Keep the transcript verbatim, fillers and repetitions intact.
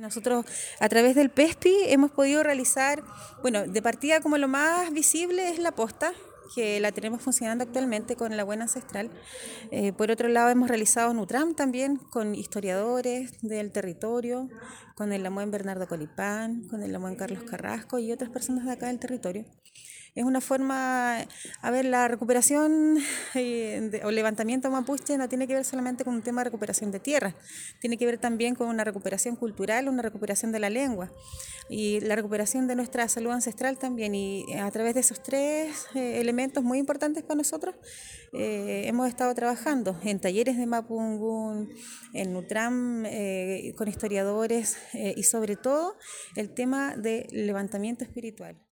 Nosotros a través del PESPI hemos podido realizar, bueno, de partida como lo más visible es la posta, que la tenemos funcionando actualmente con la Buena Ancestral. Eh, por otro lado hemos realizado Nutram también con historiadores del territorio, con el Lamuén Bernardo Colipán, con el Lamuén Carlos Carrasco y otras personas de acá del territorio. Es una forma, a ver, la recuperación eh, de- o levantamiento mapuche no tiene que ver solamente con un tema de recuperación de tierra, tiene que ver también con una recuperación cultural, una recuperación de la lengua y la recuperación de nuestra salud ancestral también. Y a través de esos tres eh, elementos muy importantes para nosotros, eh, hemos estado trabajando en talleres de Mapungún, en Nutram, eh, con historiadores eh, y sobre todo el tema de levantamiento espiritual.